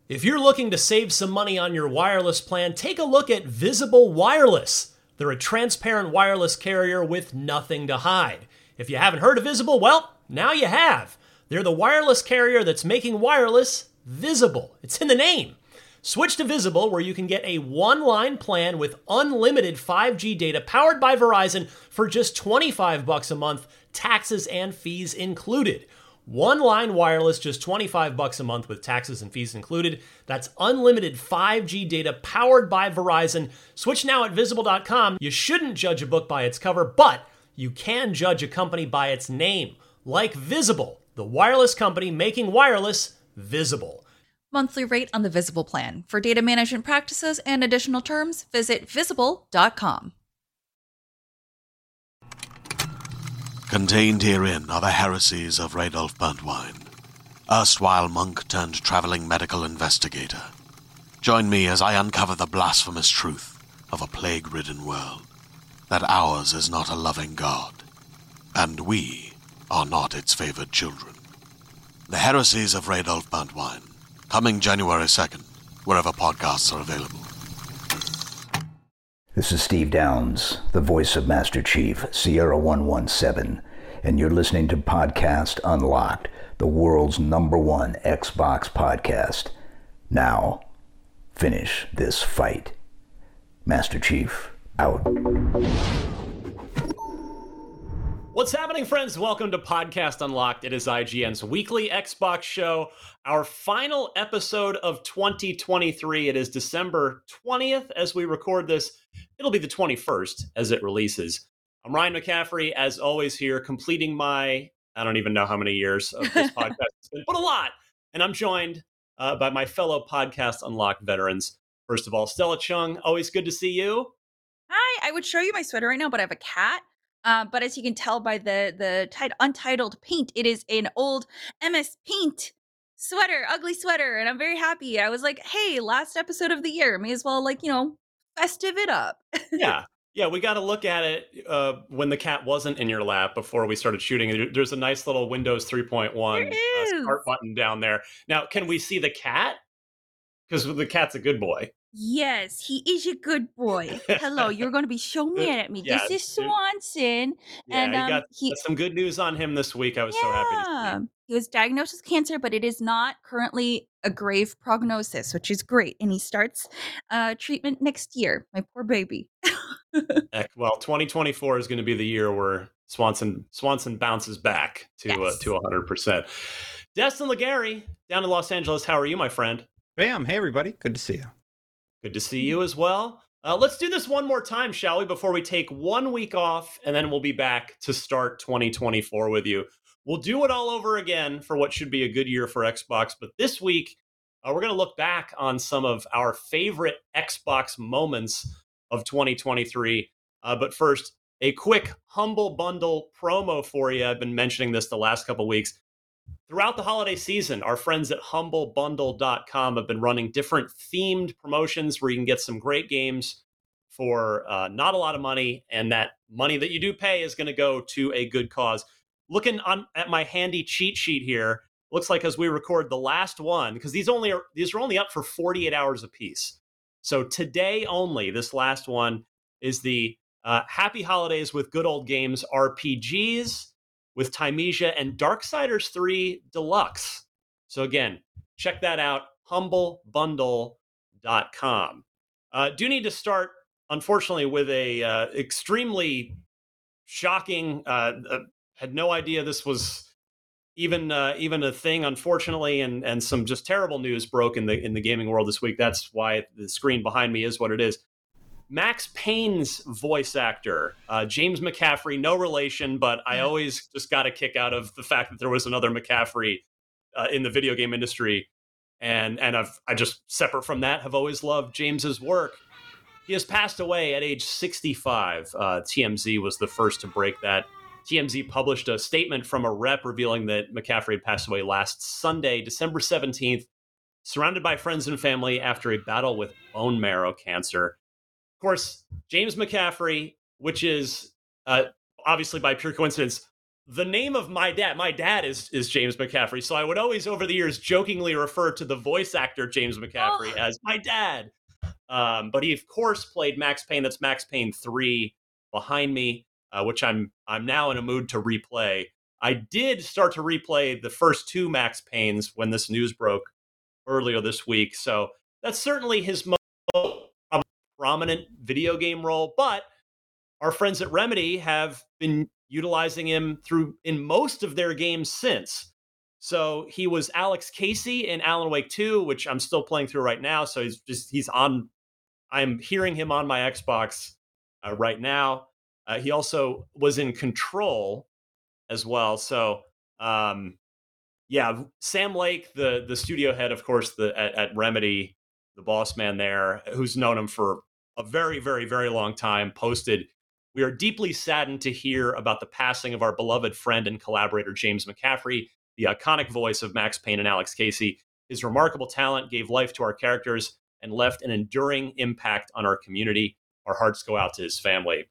If you're looking to save some money on your wireless plan, take a look at Visible Wireless. They're a transparent wireless carrier with nothing to hide. If you haven't heard of Visible, well, now you have. They're the wireless carrier that's making wireless visible. It's in the name. Switch to Visible, where you can get a one-line plan with unlimited 5G data powered by Verizon for just $25 a month, taxes and fees included. One-line wireless, just $25 a month with taxes and fees included. That's unlimited 5G data powered by Verizon. Switch now at Visible.com. You shouldn't judge a book by its cover, but you can judge a company by its name, like Visible, the wireless company making wireless visible. Monthly rate on the Visible plan. For data management practices and additional terms, visit Visible.com. Contained herein are the heresies of Radolf Burntwine, erstwhile monk turned traveling medical investigator. Join me as I uncover the blasphemous truth of a plague-ridden world, that ours is not a loving God, and we are not its favored children. The heresies of Radolf Burntwine, coming January 2nd, wherever podcasts are available. This is Steve Downs, the voice of Master Chief, Sierra 117, and you're listening to Podcast Unlocked, the world's #1 Xbox podcast. Now, finish this fight. Master Chief, out. What's happening, friends? Welcome to Podcast Unlocked. It is IGN's weekly Xbox show, our final episode of 2023. It is December 20th as we record this. It'll be the 21st as it releases. I'm Ryan McCaffrey, as always, here, completing my, I don't even know how many years of this podcast it's been, but a lot. And I'm joined by my fellow Podcast Unlocked veterans. First of all, Stella Chung, always good to see you. Hi, I would show you my sweater right now, but I have a cat. But as you can tell by the untitled paint, it is an old MS Paint sweater, ugly sweater, and I'm very happy. I was like, hey, last episode of the year, may as well, festive it up. Yeah, we got to look at it when the cat wasn't in your lap before we started shooting. There's a nice little Windows 3.1 start button down there. Now, can we see the cat? Because the cat's a good boy. Yes, he is a good boy. Hello, you're going to be so mad at me. Yeah, this is Swanson. Yeah, and got some good news on him this week. I was so happy to see. He was diagnosed with cancer, but it is not currently a grave prognosis, which is great. And he starts treatment next year. My poor baby. Heck, well, 2024 is going to be the year where Swanson bounces back to 100%. Destin Legary, down in Los Angeles. How are you, my friend? Bam. Hey, everybody. Good to see you. Good to see you as well. Let's do this one more time, shall we, before we take 1 week off, and then we'll be back to start 2024 with you. We'll do it all over again for what should be a good year for Xbox, but this week, we're going to look back on some of our favorite Xbox moments of 2023. But first, a quick Humble Bundle promo for you. I've been mentioning this the last couple of weeks. Throughout the holiday season, our friends at humblebundle.com have been running different themed promotions where you can get some great games for not a lot of money, and that money that you do pay is going to go to a good cause. Looking at my handy cheat sheet here, looks like as we record the last one, because these are only up for 48 hours apiece. So today only, this last one is the Happy Holidays with Good Old Games RPGs with Tymesia and Darksiders 3 Deluxe. So again, check that out, humblebundle.com. Do need to start, unfortunately, with a extremely shocking, had no idea this was even a thing, unfortunately, and some just terrible news broke in the gaming world this week. That's why the screen behind me is what it is. Max Payne's voice actor, James McCaffrey, no relation, but I always just got a kick out of the fact that there was another McCaffrey in the video game industry. And I just, separate from that, have always loved James's work. He has passed away at age 65. TMZ was the first to break that. TMZ published a statement from a rep revealing that McCaffrey had passed away last Sunday, December 17th, surrounded by friends and family after a battle with bone marrow cancer. Of course, James McCaffrey, which is obviously by pure coincidence the name of my dad is James McCaffrey. So I would always, over the years, jokingly refer to the voice actor James McCaffrey as my dad. But he, of course, played Max Payne. That's Max Payne 3 behind me, which I'm now in a mood to replay. I did start to replay the first 2 Max Paynes when this news broke earlier this week. So that's certainly his most prominent video game role. But our friends at Remedy have been utilizing him in most of their games since. So he was Alex Casey in Alan Wake 2, which I'm still playing through right now. So he's on. I'm hearing him on my Xbox right now. He also was in Control as well. So yeah, Sam Lake, the studio head, of course, at Remedy, the boss man there, who's known him for a very, very, very long time, posted, "We are deeply saddened to hear about the passing of our beloved friend and collaborator, James McCaffrey, the iconic voice of Max Payne and Alex Casey. His remarkable talent gave life to our characters and left an enduring impact on our community. Our hearts go out to his family."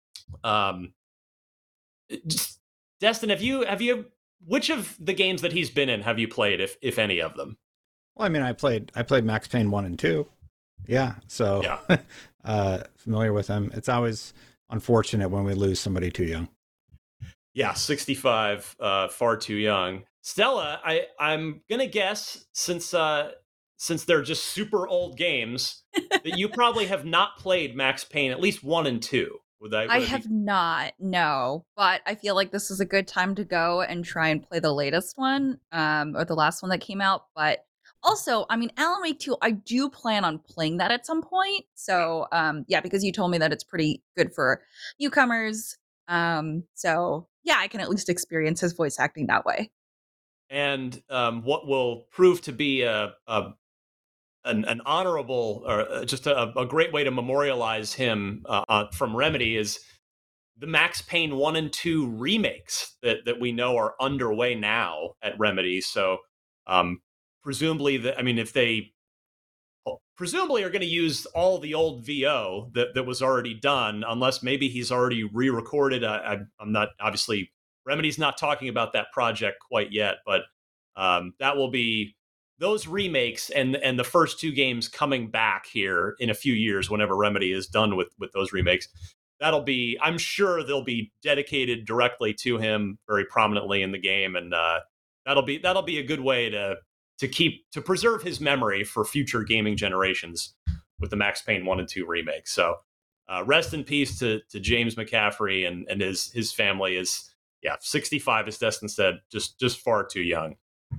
Destin, have you which of the games that he's been in have you played, if any of them? Well, I mean, I played Max Payne 1 and 2. Yeah, so yeah. Familiar with him. It's always unfortunate when we lose somebody too young. Yeah, 65, far too young. Stella, I'm gonna guess, since they're just super old games, that you probably have not played Max Payne, at least 1 and 2. I have not, no. But I feel like this is a good time to go and try and play the latest one, or the last one that came out. But also, I mean, Alan Wake 2, I do plan on playing that at some point. So, yeah, because you told me that it's pretty good for newcomers. So, yeah, I can at least experience his voice acting that way. And what will prove to be an honorable, or just a great way to memorialize him from Remedy is the Max Payne 1 and 2 remakes that we know are underway now at Remedy. So presumably, if they presumably are going to use all the old VO that was already done, unless maybe he's already re-recorded. I'm not, obviously, Remedy's not talking about that project quite yet, but that will be those remakes and the first 2 games coming back here in a few years, whenever Remedy is done with those remakes. That'll be, I'm sure they'll be dedicated directly to him very prominently in the game, and that'll be a good way to preserve his memory for future gaming generations with the Max Payne 1 and 2 remake. So rest in peace to James McCaffrey and his family. Is 65, as Destin said, just far too young.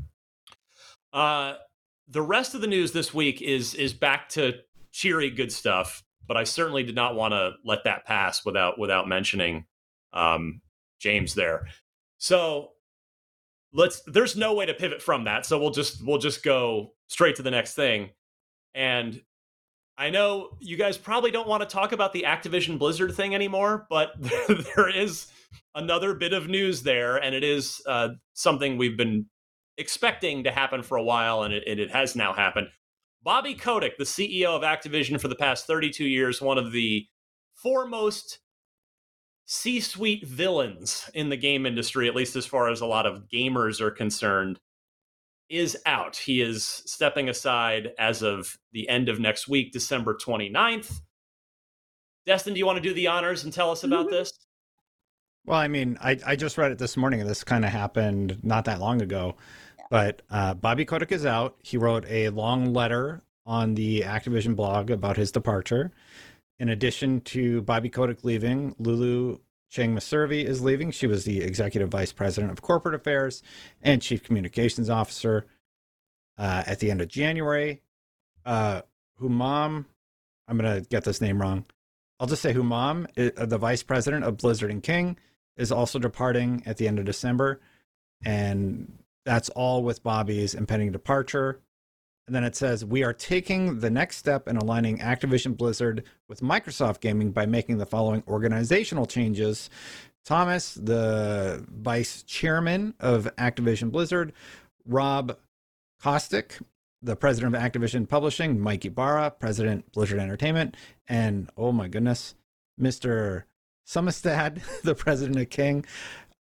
The rest of the news this week is back to cheery good stuff, but I certainly did not want to let that pass without mentioning James there. So there's no way to pivot from that. So we'll just go straight to the next thing. And I know you guys probably don't want to talk about the Activision Blizzard thing anymore, but there is another bit of news there, and it is something we've been expecting to happen for a while, and it has now happened. Bobby Kotick, the CEO of Activision for the past 32 years, one of the foremost C-suite villains in the game industry, at least as far as a lot of gamers are concerned, is out. He is stepping aside as of the end of next week, December 29th. Destin, do you want to do the honors and tell us about this? Well, I mean, I just read it this morning, and this kind of happened not that long ago. But Bobby Kotick is out. He wrote a long letter on the Activision blog about his departure. In addition to Bobby Kotick leaving, Lulu Cheng Maservi is leaving. She was the Executive Vice President of Corporate Affairs and Chief Communications Officer at the end of January. Humam, I'm going to get this name wrong. I'll just say Humam, the Vice President of Blizzard and King, is also departing at the end of December. And that's all with Bobby's impending departure. And then it says, we are taking the next step in aligning Activision Blizzard with Microsoft Gaming by making the following organizational changes. Thomas, the vice chairman of Activision Blizzard, Rob Kostic, the president of Activision Publishing, Mike Ibarra, president Blizzard Entertainment, and oh my goodness, Mr. Summerstad, the president of King,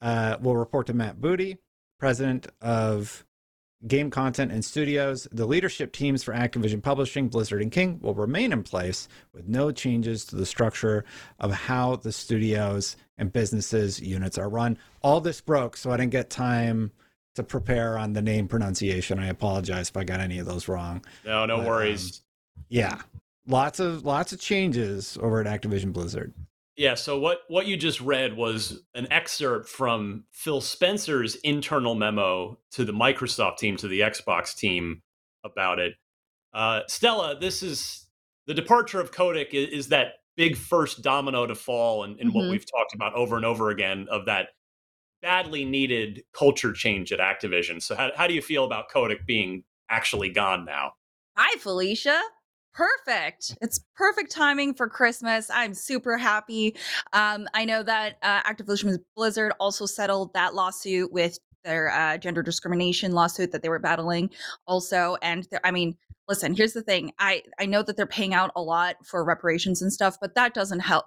will report to Matt Booty, president of Game Content and Studios. The leadership teams for Activision Publishing, Blizzard, and King will remain in place with no changes to the structure of how the studios and businesses units are run. All this broke, so I didn't get time to prepare on the name pronunciation. I apologize if I got any of those wrong. No worries. Yeah, lots of changes over at Activision Blizzard. Yeah, so what you just read was an excerpt from Phil Spencer's internal memo to the Microsoft team, to the Xbox team about it. Stella, this is the departure of Kotick is that big first domino to fall in what we've talked about over and over again of that badly needed culture change at Activision. So how do you feel about Kotick being actually gone now? Hi, Felicia. Perfect. It's perfect timing for Christmas. I'm super happy. I know that Activision Blizzard also settled that lawsuit with their gender discrimination lawsuit that they were battling also. And I mean, listen, here's the thing. I know that they're paying out a lot for reparations and stuff, but that doesn't help.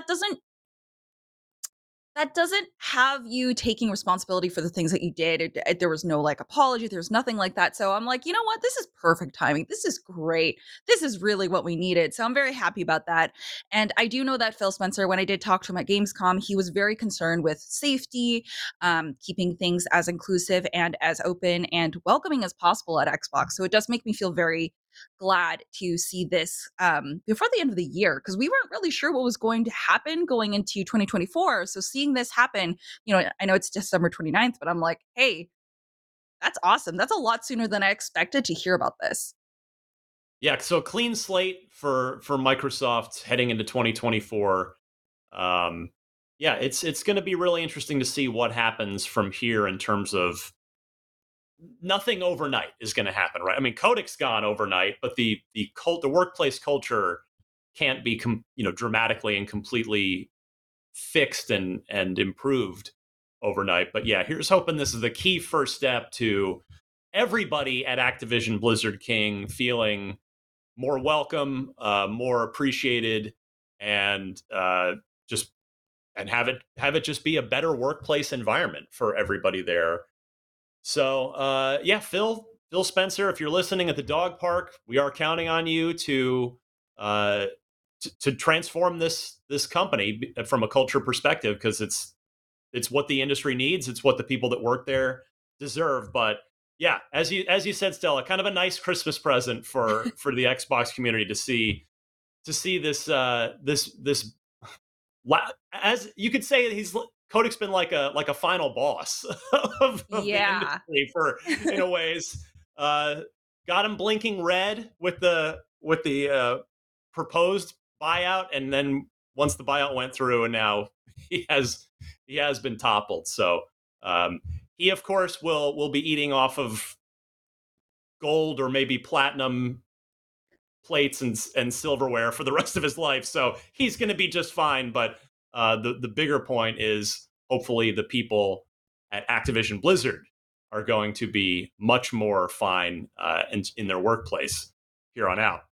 That doesn't have you taking responsibility for the things that you did. There was no like apology. There was nothing like that. So I'm like, you know what? This is perfect timing. This is great. This is really what we needed. So I'm very happy about that. And I do know that Phil Spencer, when I did talk to him at Gamescom, he was very concerned with safety, keeping things as inclusive and as open and welcoming as possible at Xbox. So it does make me feel very glad to see this before the end of the year, because we weren't really sure what was going to happen going into 2024. So seeing this happen, I know it's December 29th, but I'm like, hey, that's awesome. That's a lot sooner than I expected to hear about this. Yeah, so clean slate for Microsoft heading into 2024. Yeah, it's going to be really interesting to see what happens from here in terms of nothing overnight is going to happen, right? I mean, Kotick's gone overnight, but the workplace culture can't be dramatically and completely fixed and improved overnight. But yeah, here's hoping this is the key first step to everybody at Activision Blizzard King feeling more welcome, more appreciated, and have it just be a better workplace environment for everybody there. So, yeah, Phil Spencer, if you're listening at the dog park, we are counting on you to transform this company from a culture perspective, because it's what the industry needs. It's what the people that work there deserve. But yeah, as you said, Stella, kind of a nice Christmas present for the Xbox community to see this as you could say, Kotick's been like a final boss of the industry in a ways. Got him blinking red with the proposed buyout, and then once the buyout went through, and now he has been toppled. So he of course will be eating off of gold or maybe platinum plates and silverware for the rest of his life. So he's going to be just fine. But the bigger point is hopefully the people at Activision Blizzard are going to be much more fine in their workplace here on out.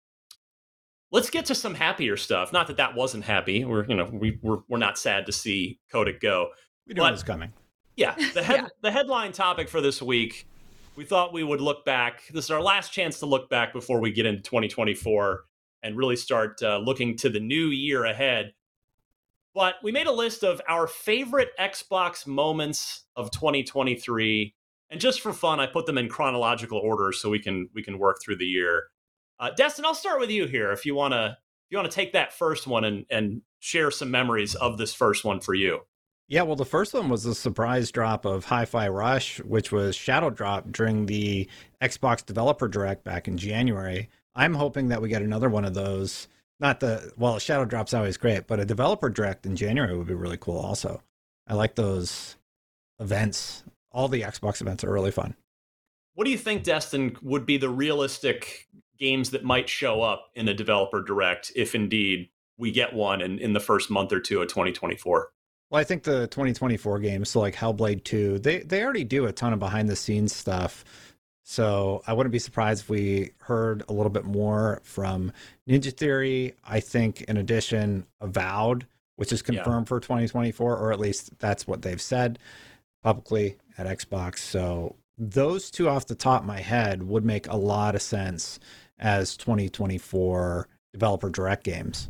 Let's get to some happier stuff. Not that wasn't happy. We're not sad to see Kotick go. We knew it was coming. Yeah, the headline topic for this week, we thought we would look back. This is our last chance to look back before we get into 2024 and really start looking to the new year ahead. But we made a list of our favorite Xbox moments of 2023, and just for fun, I put them in chronological order so we can work through the year. Destin, I'll start with you here if you want to take that first one and share some memories of this first one for you. Yeah, well, the first one was the surprise drop of Hi-Fi Rush, which was shadow dropped during the Xbox Developer Direct back in January. I'm hoping that we get another one of those. Shadow drop's always great, but a Developer Direct in January would be really cool also. I like those events. All the Xbox events are really fun. What do you think, Destin, would be the realistic games that might show up in a Developer Direct if indeed we get one in the first month or two of 2024? Well, I think the 2024 games, so like Hellblade 2, they already do a ton of behind-the-scenes stuff. So I wouldn't be surprised if we heard a little bit more from Ninja Theory. I think, in addition, Avowed which is confirmed for 2024, or at least that's what they've said publicly at Xbox. So those two off the top of my head would make a lot of sense as 2024 developer direct games.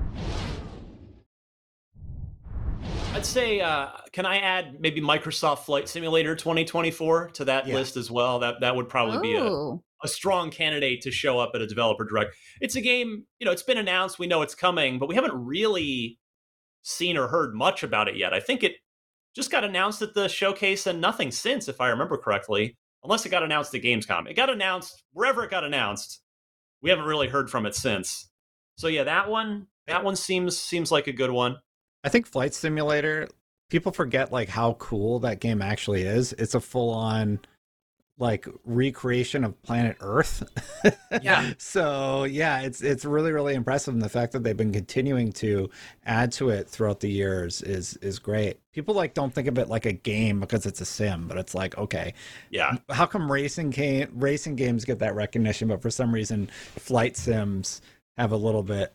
I'd say, can I add maybe Microsoft Flight Simulator 2024 to that list as well? That would probably be a strong candidate to show up at a developer direct. It's a game, it's been announced, we know it's coming, but we haven't really seen or heard much about it yet. I think it just got announced at the showcase and nothing since, if I remember correctly, unless it got announced at Gamescom. It got announced wherever it got announced. We haven't really heard from it since. So yeah, that one seems like a good one. I think Flight Simulator, people forget like how cool that game actually is. It's a full-on like recreation of planet Earth. Yeah. So yeah, it's really, really impressive. And the fact that they've been continuing to add to it throughout the years is great. People like don't think of it like a game because it's a sim, but it's like, okay, yeah, how come racing games get that recognition, but for some reason flight sims have a little bit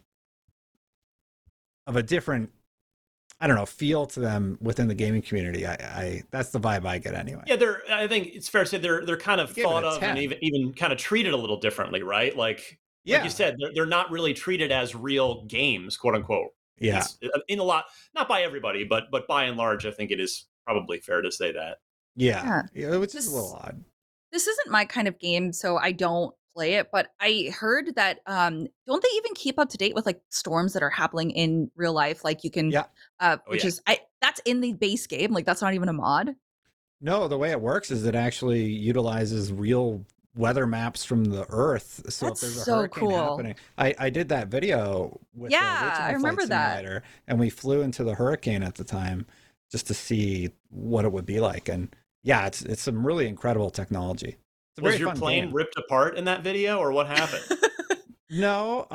of a different, I don't know, feel to them within the gaming community. I that's the vibe I get anyway. Yeah, I think it's fair to say they're kind of thought of and even kind of treated a little differently, right? Like you said, they're not really treated as real games, quote unquote. Yeah, in a lot, not by everybody, but by and large, I think it is probably fair to say that. Yeah, which is a little odd. This isn't my kind of game, so I don't play it, but I heard that don't they even keep up to date with like storms that are happening in real life? Like you can is that's in the base game, like that's not even a mod. No, the way it works is it actually utilizes real weather maps from the Earth. So that's if there's a so hurricane happening, I did that video with the original I remember Flight Simulator, and we flew into the hurricane at the time just to see what it would be like. And yeah, it's some really incredible technology. Was your plane ripped apart in that video, or what happened? No,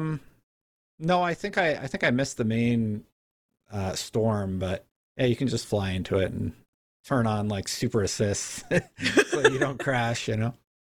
I think I missed the main storm, but yeah, you can just fly into it and turn on like super assists so you don't crash. And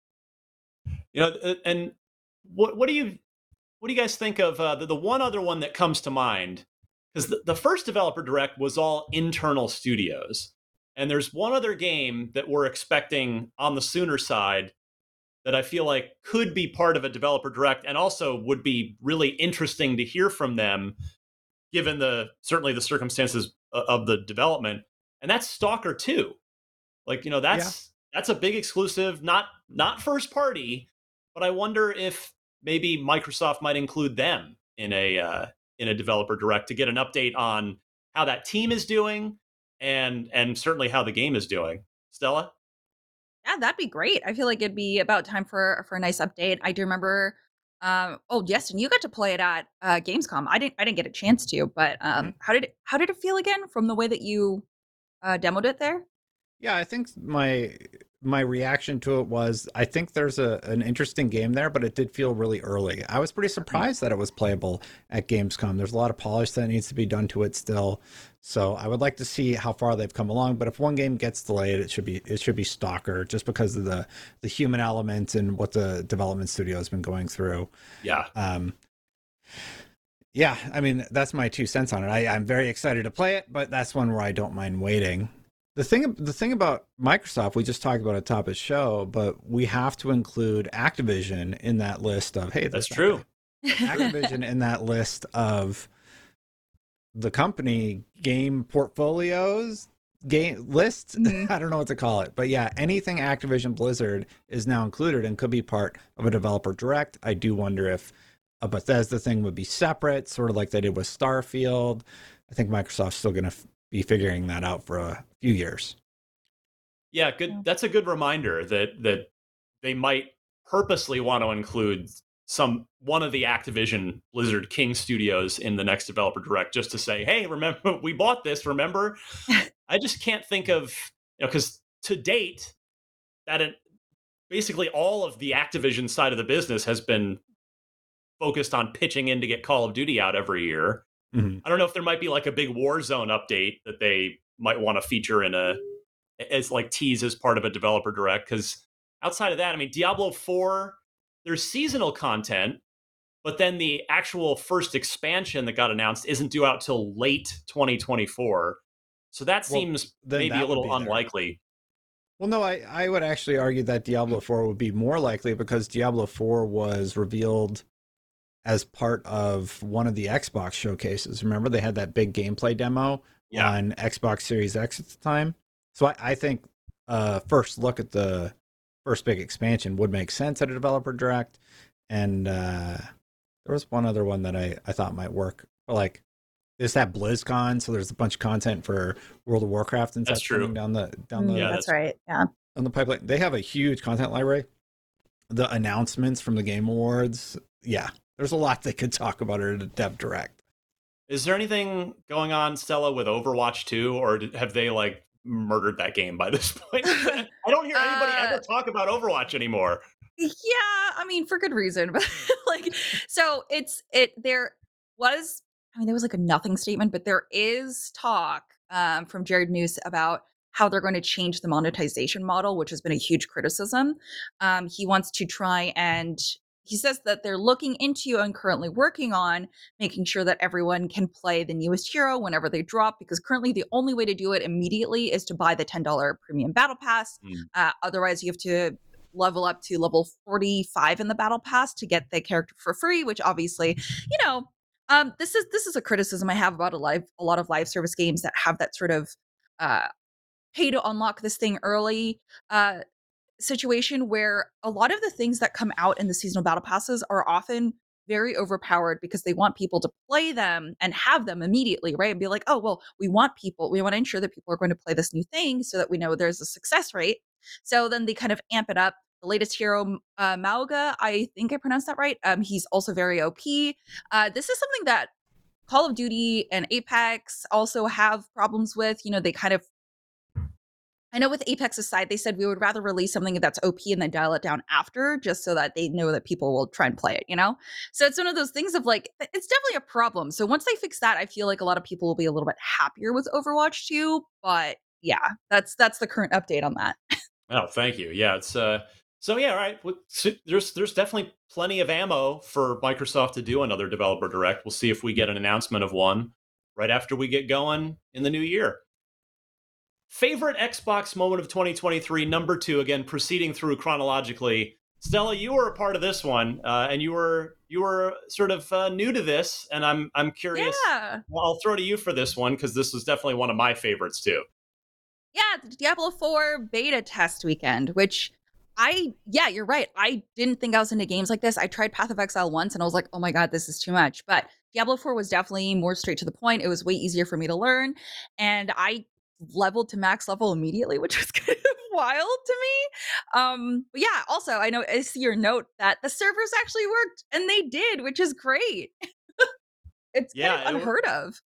what do you guys think of the one other one that comes to mind? Because the first developer direct was all internal studios. And there's one other game that we're expecting on the sooner side that I feel like could be part of a developer direct and also would be really interesting to hear from them, given certainly the circumstances of the development. And that's Stalker 2. Like, that's a big exclusive, not first party, but I wonder if maybe Microsoft might include them in a developer direct to get an update on how that team is doing. And certainly how the game is doing. Stella? Yeah, that'd be great. I feel like it'd be about time for a nice update. I do remember Justin, you got to play it at Gamescom. I didn't get a chance to, but how did it feel again from the way that you demoed it there? Yeah, I think my reaction to it was, I think there's an interesting game there, but it did feel really early. I was pretty surprised that it was playable at Gamescom. There's a lot of polish that needs to be done to it still. So I would like to see how far they've come along. But if one game gets delayed, it should be Stalker, just because of the human element and what the development studio has been going through. Yeah. Yeah, I mean, that's my 2 cents on it. I'm very excited to play it, but that's one where I don't mind waiting. The thing about Microsoft, we just talked about at the top of the show, but we have to include Activision in that list of, hey, that's true. Activision in that list of the company game portfolios, game lists. I don't know what to call it, but yeah, anything Activision Blizzard is now included and could be part of a developer direct. I do wonder if a Bethesda thing would be separate, sort of like they did with Starfield. I think Microsoft's still going to be figuring that out for a few years. Yeah, good. That's a good reminder that they might purposely want to include one of the Activision Blizzard King studios in the next developer direct, just to say, hey, remember, we bought this, remember? I just can't think of, because to date, basically all of the Activision side of the business has been focused on pitching in to get Call of Duty out every year. Mm-hmm. I don't know if there might be like a big Warzone update that they might want to feature as like tease as part of a developer direct. Because outside of that, I mean, Diablo 4, there's seasonal content, but then the actual first expansion that got announced isn't due out till late 2024. So that seems maybe a little unlikely. Well, no, I would actually argue that Diablo 4 would be more likely because Diablo 4 was revealed as part of one of the Xbox showcases. Remember, they had that big gameplay demo on Xbox Series X at the time. So I think first look at the first big expansion would make sense at a developer direct. And there was one other one that I thought might work. Like, there's that BlizzCon, so there's a bunch of content for World of Warcraft and stuff coming down the that's right. Yeah. On the pipeline. They have a huge content library. The announcements from the Game Awards, there's a lot they could talk about at a dev direct. Is there anything going on, Stella, with Overwatch 2, or have they like murdered that game by this point? I don't hear anybody ever talk about Overwatch anymore. Yeah, I mean, for good reason, but like, so there was like a nothing statement, but there is talk from Jared Noose about how they're going to change the monetization model, which has been a huge criticism. He wants to try and he says that they're looking into and currently working on making sure that everyone can play the newest hero whenever they drop, because currently the only way to do it immediately is to buy the $10 premium battle pass. Otherwise, you have to level up to level 45 in the battle pass to get the character for free, which obviously, this is a criticism I have about a lot of live service games that have that sort of pay to unlock this thing early situation, where a lot of the things that come out in the seasonal battle passes are often very overpowered because they want people to play them and have them immediately, right? And be like, oh, well, we want to ensure that people are going to play this new thing so that we know there's a success rate. So then they kind of amp it up. The latest hero, Mauga, I think I pronounced that right. He's also very OP. This is something that Call of Duty and Apex also have problems with. They kind of, I know with Apex's side, they said we would rather release something that's OP and then dial it down after, just so that they know that people will try and play it, So it's one of those things of like, it's definitely a problem. So once they fix that, I feel like a lot of people will be a little bit happier with Overwatch 2. But yeah, that's the current update on that. Oh, thank you. Yeah, it's so yeah, right. There's definitely plenty of ammo for Microsoft to do another developer direct. We'll see if we get an announcement of one right after we get going in the new year. Favorite Xbox moment of 2023, number 2, again, proceeding through chronologically. Stella, you were a part of this one, and you were sort of new to this, and I'm curious. Yeah. Well, I'll throw to you for this one because this was definitely one of my favorites too. Yeah, the Diablo 4 beta test weekend, which you're right. I didn't think I was into games like this. I tried Path of Exile once and I was like, oh my God, this is too much. But Diablo 4 was definitely more straight to the point. It was way easier for me to learn. And I leveled to max level immediately, which was kind of wild to me. But yeah, also, I see your note that the servers actually worked, and they did, which is great. It's kind of unheard of.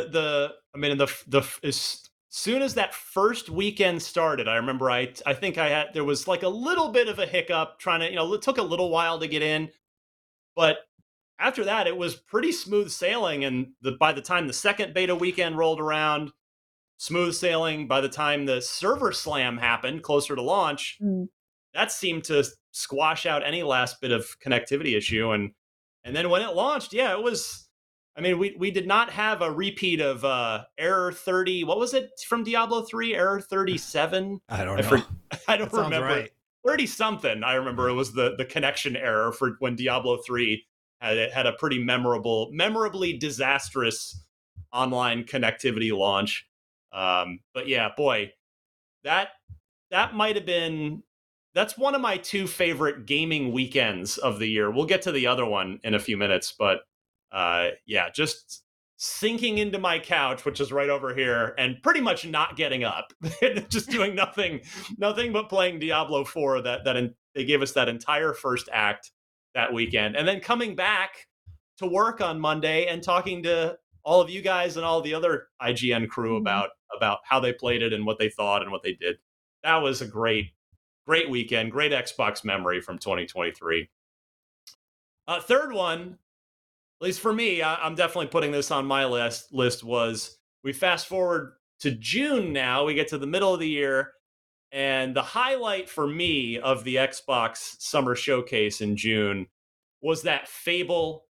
As soon as that first weekend started, I remember I think there was like a little bit of a hiccup trying to, it took a little while to get in, but after that it was pretty smooth sailing. And by the time the second beta weekend rolled around, smooth sailing. By the time the server slam happened closer to launch, that seemed to squash out any last bit of connectivity issue. And then when it launched, it was, we did not have a repeat of error 30. What was it from Diablo 3? Error 37? I don't know. I don't remember. Right. 30 something. I remember it was the connection error for when Diablo 3 had a pretty memorably disastrous online connectivity launch. But yeah, boy, that might have been, that's one of my 2 favorite gaming weekends of the year. We'll get to the other one in a few minutes, but just sinking into my couch, which is right over here, and pretty much not getting up, just doing nothing but playing Diablo 4. They gave us that entire first act that weekend, and then coming back to work on Monday and talking to all of you guys and all the other IGN crew about how they played it and what they thought and what they did. That was a great weekend, great Xbox memory from 2023. Third one, at least for me, I'm definitely putting this on my list, was we fast forward to June now. We get to the middle of the year, and the highlight for me of the Xbox Summer Showcase in June was that Fable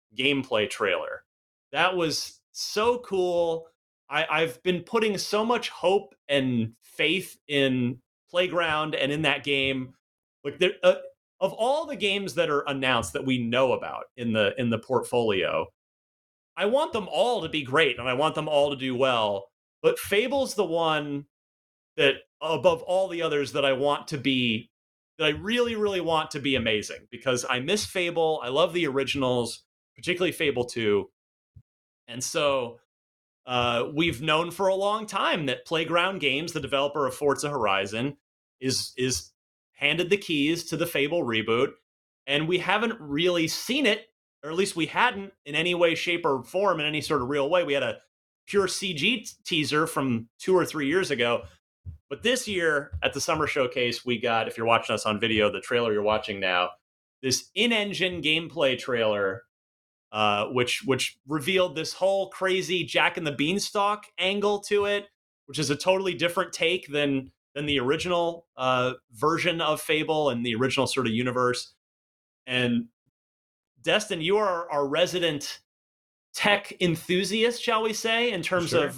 gameplay trailer. That was so cool. I've been putting so much hope and faith in Playground and in that game. Like of all the games that are announced that we know about in the portfolio, I want them all to be great and I want them all to do well. But Fable's the one that above all the others that I want to be, that I really, really want to be amazing, because I miss Fable. I love the originals, particularly Fable 2. And so we've known for a long time that Playground Games, the developer of Forza Horizon, is handed the keys to the Fable reboot. And we haven't really seen it, or at least we hadn't in any way, shape, or form in any sort of real way. We had a pure CG teaser from 2 or 3 years ago. But this year at the Summer Showcase, we got, if you're watching us on video, the trailer you're watching now, this in-engine gameplay trailer, which revealed this whole crazy Jack and the Beanstalk angle to it, which is a totally different take than the original version of Fable and the original sort of universe. And Destin, you are our resident tech enthusiast, shall we say, in terms Sure.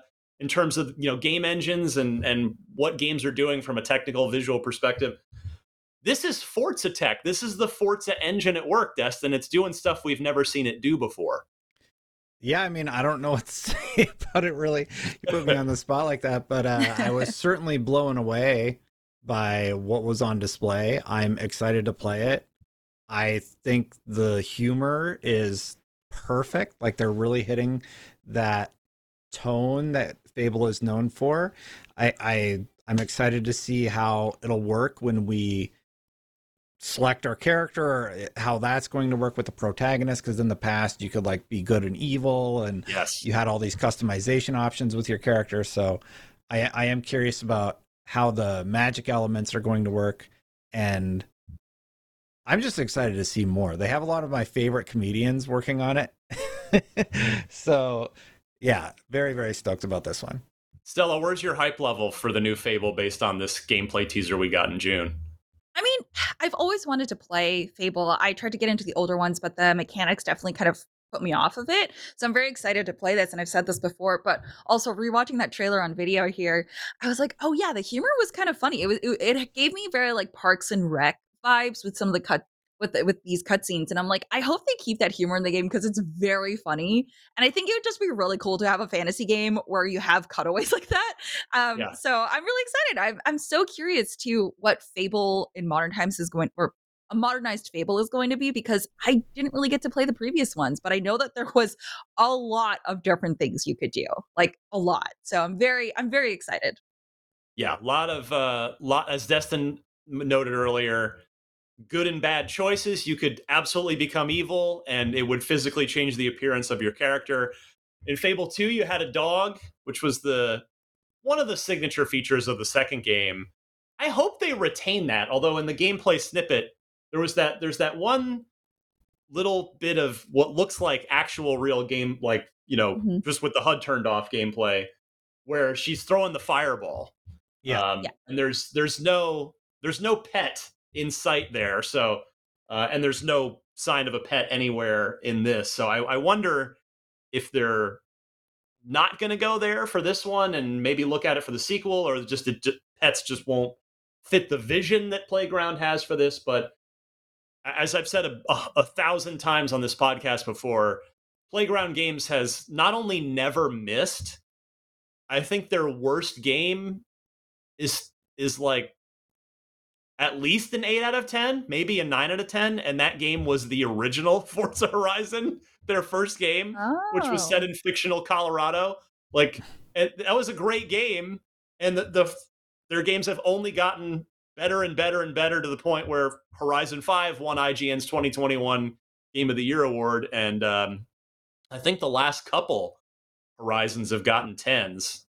of game engines and what games are doing from a technical visual perspective. This is Forza tech. This is the Forza engine at work, Destin. It's doing stuff we've never seen it do before. Yeah, I mean, I don't know what to say about it, really. You put me on the spot like that, but I was certainly blown away by what was on display. I'm excited to play it. I think the humor is perfect. Like, they're really hitting that tone that Fable is known for. I'm excited to see how it'll work when we select our character, or how that's going to work with the protagonist, because in the past you could like be good and evil, and Yes. you had all these customization options with your character. So I am curious about how the magic elements are going to work, and I'm just excited to see more. They have a lot of my favorite comedians working on it. So yeah, very, very stoked about this one. Stella, where's your hype level for the new Fable based on this gameplay teaser we got in June? I mean, I've always wanted to play Fable. I tried to get into the older ones, but the mechanics definitely kind of put me off of it. So I'm very excited to play this, and I've said this before, but also rewatching that trailer on video here, I was like, oh yeah, the humor was kind of funny. It gave me very like Parks and Rec vibes with some of the with these cutscenes, and I'm like, I hope they keep that humor in the game because it's very funny, and I think it would just be really cool to have a fantasy game where you have cutaways like that. Yeah. So I'm really excited. I'm so curious to what Fable in modern times is going, or a modernized Fable is going to be, because I didn't really get to play the previous ones, but I know that there was a lot of different things you could do, like a lot. So I'm very excited. Yeah, lot as Destin noted earlier, good and bad choices. You could absolutely become evil, and it would physically change the appearance of your character. In Fable 2, you had a dog, which was one of the signature features of the second game. I hope they retain that, although in the gameplay snippet, there's that one little bit of what looks like actual real game, like, Mhm. just with the HUD turned off gameplay, where she's throwing the fireball. Yeah. Yeah. And there's no pet in sight there. So, and there's no sign of a pet anywhere in this. So I wonder if they're not going to go there for this one and maybe look at it for the sequel, or just pets just won't fit the vision that Playground has for this. But as I've said a thousand times on this podcast before, Playground Games has not only never missed, I think their worst game is like at least an 8 out of 10, maybe a 9 out of 10, and that game was the original Forza Horizon, their first game, which was set Oh. in fictional Colorado. Like, that was a great game, and their games have only gotten better and better and better, to the point where Horizon 5 won IGN's 2021 Game of the Year award, and I think the last couple Horizons have gotten 10s.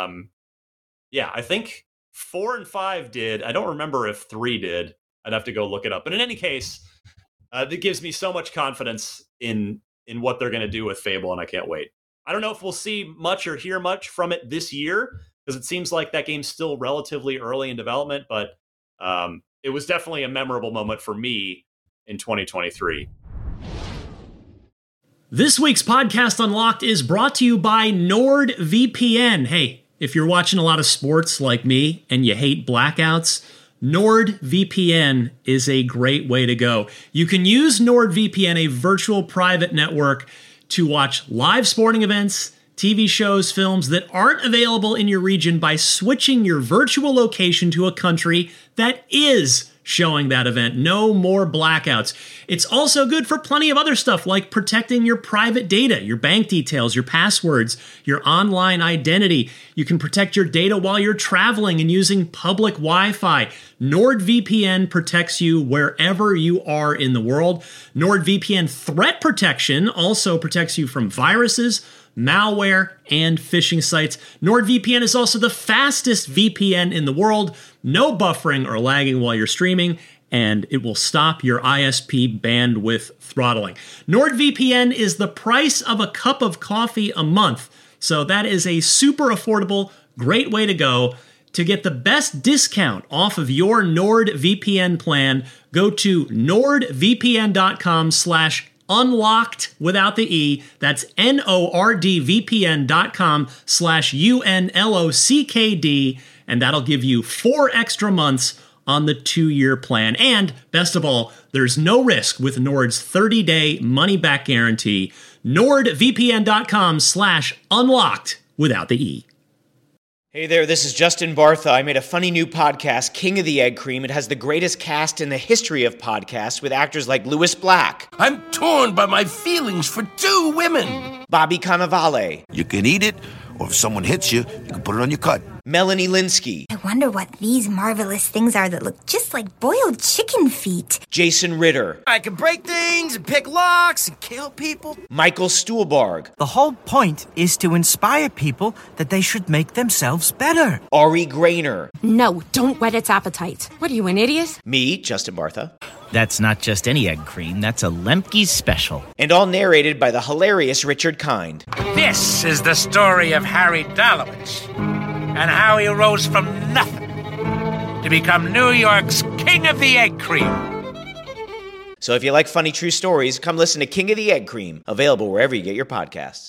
Yeah, I think 4 and 5 did. I don't remember if 3 did. I'd have to go look it up. But in any case, that gives me so much confidence in what they're going to do with Fable, and I can't wait. I don't know if we'll see much or hear much from it this year, because it seems like that game's still relatively early in development, but it was definitely a memorable moment for me in 2023. This week's Podcast Unlocked is brought to you by NordVPN. Hey, if you're watching a lot of sports like me and you hate blackouts, NordVPN is a great way to go. You can use NordVPN, a virtual private network, to watch live sporting events, TV shows, films that aren't available in your region by switching your virtual location to a country that is showing that event. No more blackouts. It's also good for plenty of other stuff like protecting your private data, your bank details, your passwords, your online identity. You can protect your data while you're traveling and using public Wi-Fi. NordVPN protects you wherever you are in the world. NordVPN Threat Protection also protects you from viruses, malware, and phishing sites. NordVPN is also the fastest VPN in the world. No buffering or lagging while you're streaming, and it will stop your ISP bandwidth throttling. NordVPN is the price of a cup of coffee a month, so that is a super affordable, great way to go. To get the best discount off of your NordVPN plan, go to nordvpn.com/unlocked without the E. That's nordvpn.com/UNLOCKD, and that'll give you 4 extra months on the 2-year plan. And best of all, there's no risk with Nord's 30-day money-back guarantee. nordvpn.com/unlocked without the E. Hey there, this is Justin Bartha. I made a funny new podcast, King of the Egg Cream. It has the greatest cast in the history of podcasts with actors like Louis Black. I'm torn by my feelings for 2 women. Bobby Cannavale. You can eat it, or if someone hits you, you can put it on your cut. Melanie Linsky. I wonder what these marvelous things are that look just like boiled chicken feet. Jason Ritter. I can break things and pick locks and kill people. Michael Stuhlbarg. The whole point is to inspire people that they should make themselves better. Ari Grainer. No, don't whet its appetite. What are you, an idiot? Me, Justin Bartha. That's not just any egg cream, that's a Lemke's special. And all narrated by the hilarious Richard Kind. This is the story of Harry Dalowitz and how he rose from nothing to become New York's King of the Egg Cream. So if you like funny true stories, come listen to King of the Egg Cream, available wherever you get your podcasts.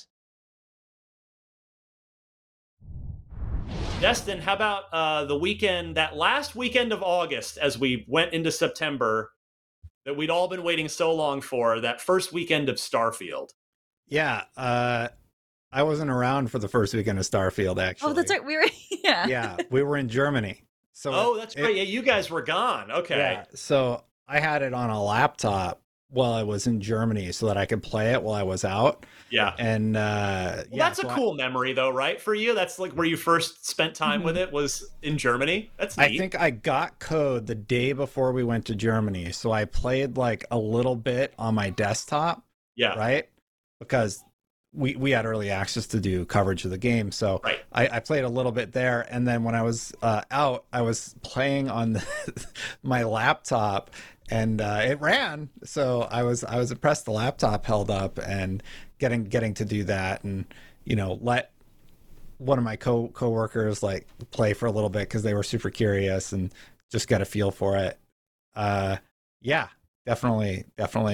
Destin, how about the weekend, that last weekend of August, as we went into September, that we'd all been waiting so long for, that first weekend of Starfield? Yeah, I wasn't around for the first weekend of Starfield, actually. Oh, that's right. We were, yeah. Yeah, we were in Germany. So that's right. Yeah, you guys were gone. Okay. Yeah, so I had it on a laptop while I was in Germany so that I could play it while I was out. Yeah. And that's a cool memory, though, right? For you, that's like where you first spent time with it, was in Germany. That's neat. I think I got code the day before we went to Germany, so I played like a little bit on my desktop. Yeah. Right? Because we had early access to do coverage of the game, so right. I played a little bit there, and then when I was out, I was playing on my laptop, and it ran. So I was impressed the laptop held up, and getting to do that, and let one of my coworkers like play for a little bit because they were super curious and just get a feel for it. Yeah, definitely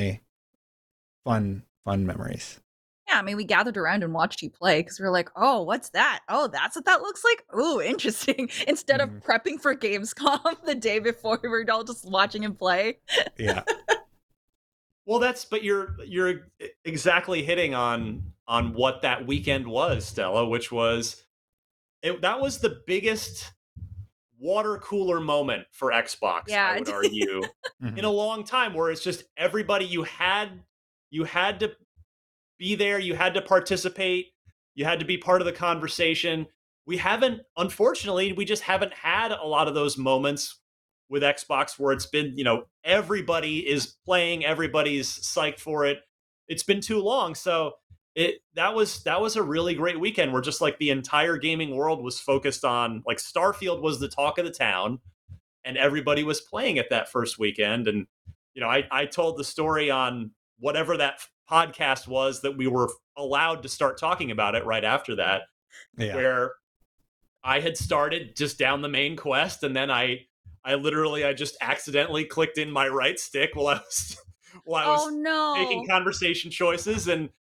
fun memories. Yeah, I mean, we gathered around and watched you play because we were like, oh, what's that? Oh, that's what that looks like? Oh, interesting. Instead of prepping for Gamescom the day before, we were all just watching him play. Yeah. Well, but you're exactly hitting on what that weekend was, Stella, which was, that was the biggest water cooler moment for Xbox, yeah, I would argue, in a long time, where it's just everybody, you had to be there, you had to participate, you had to be part of the conversation. Unfortunately, we just haven't had a lot of those moments with Xbox where it's been, everybody is playing, everybody's psyched for it. It's been too long. So that was a really great weekend where just like the entire gaming world was focused on, like, Starfield was the talk of the town and everybody was playing it that first weekend. And, I told the story on whatever that podcast was that we were allowed to start talking about it right after that, where I had started just down the main quest, and then I just accidentally clicked in my right stick while I was oh, no. making conversation choices, and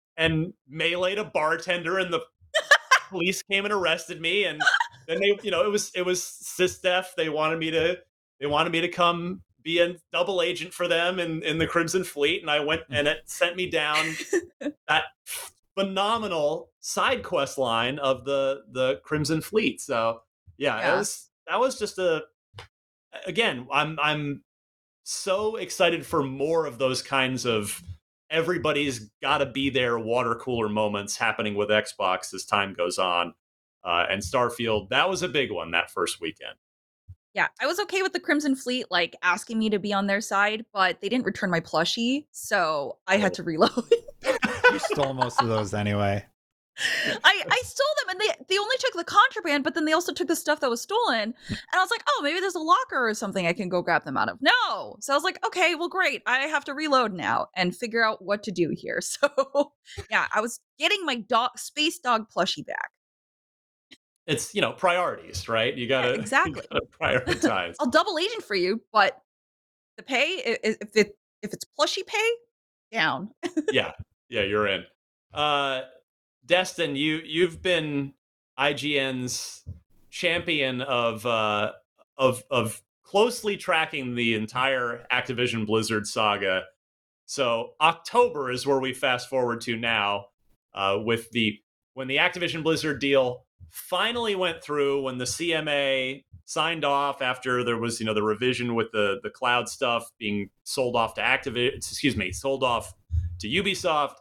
and meleeed a bartender, and the police came and arrested me. And then they, it was SysDef. They wanted me to come be a double agent for them in the Crimson Fleet, and I went, and it sent me down that phenomenal side quest line of the Crimson Fleet. So yeah. That was just again, I'm so excited for more of those kinds of everybody's got to be there water cooler moments happening with Xbox as time goes on. And Starfield, that was a big one that first weekend. Yeah, I was okay with the Crimson Fleet like asking me to be on their side, but they didn't return my plushie, so I had to reload. You stole most of those anyway. I stole them, and they only took the contraband, but then they also took the stuff that was stolen. And I was like, oh, maybe there's a locker or something I can go grab them out of. No. So I was like, okay, well, great. I have to reload now and figure out what to do here. So yeah, I was getting my space dog plushie back. It's, priorities, right? You gotta, exactly. You gotta prioritize. I'll double agent for you, but the pay, if it's plushie pay, down. yeah, you're in. Destin, you've been IGN's champion of closely tracking the entire Activision Blizzard saga. So October is where we fast forward to now, when the Activision Blizzard deal finally went through, when the CMA signed off after there was, the revision with the cloud stuff being sold off to sold off to Ubisoft.